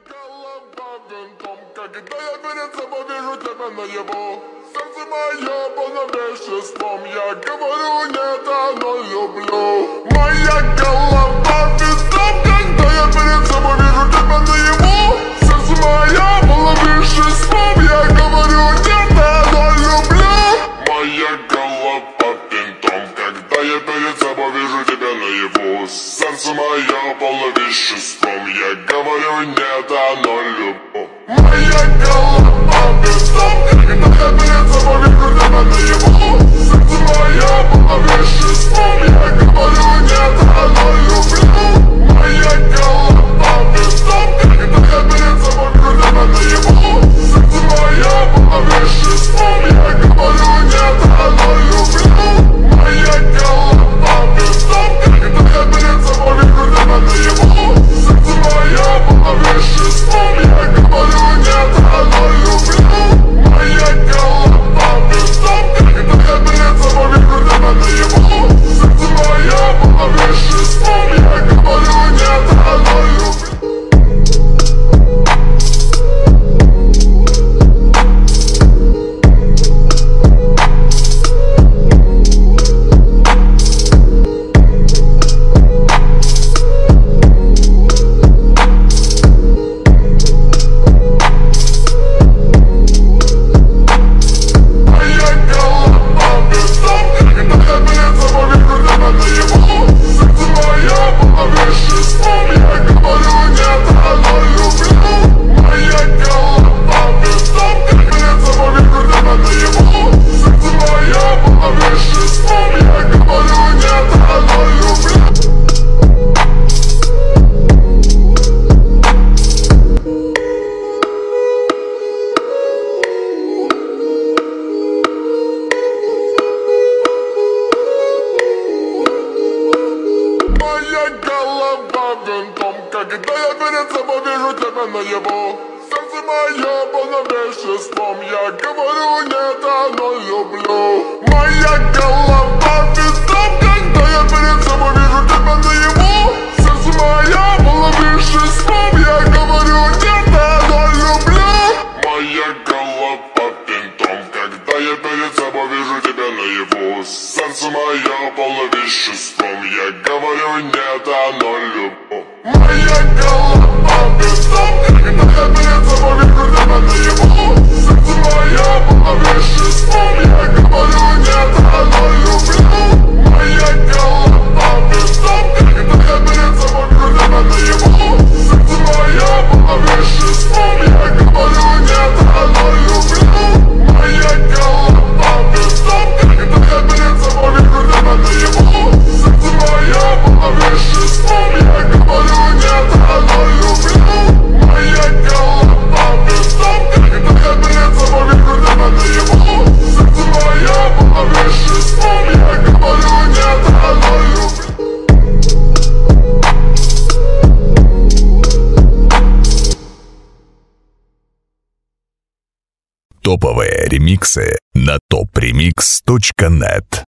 голова винтом, когда я перед собой вижу тебя наяву. Сердце мое полно веществом, я говорю нет, оно люблю. Моя голова винтом, когда я перед собой вижу тебя наяву. Сердце мое полно веществом, я говорю нет, оно люблю. Моя голова винтом, когда я перед собой вижу тебя наяву. Сердце мое полно веществом, я говорю нет, оно люблю. Моя голова винтом, когда я перед собой вижу тебя наяву. Сердце мое полно веществом, я говорю нет, оно люблю. Моя голова винтом, когда я перед собой вижу тебя наяву. Сердце мое полно веществом, я говорю нет, оно люблю. Моя голова винтом, когда я перед собой вижу тебя наяву. Сердце мое полно веществом, я говорю нет, оно люблю. Моя голова винтом, когда я перед собой вижу тебя наяву. Сердце мое полно веществом, я говорю нет, оно люблю. Моя голова винтом, когда я перед собой вижу тебя наяву. Сердце мое полно веществом, я говорю нет, оно люблю. Моя голова винтом, когда я перед собой вижу тебя наяву. Сердце мое полно веществом, я говорю нет, оно люблю. Моя голова винтом, когда я перед собой вижу тебя наяву. Сердце мое полно веществом, я говорю нет, оно люблю. Моя голова винтом, когда я перед собой вижу тебя наяву. Сердце мое полно веществом, я говорю нет, оно люблю. Моя голова винтом, когда я перед собой вижу тебя наяву. Сердце мое полно веществом, я говорю нет, оно люблю. Моя голова винтом, когда я перед собой вижу тебя наяву. Сердце мое полно веществом, я говорю нет, оно люблю. Моя голова винтом, когда я перед собой вижу тебя наяву. Сердце мое полно веществом, я говорю нет, оно люблю. Топовые ремиксы на topremix.net.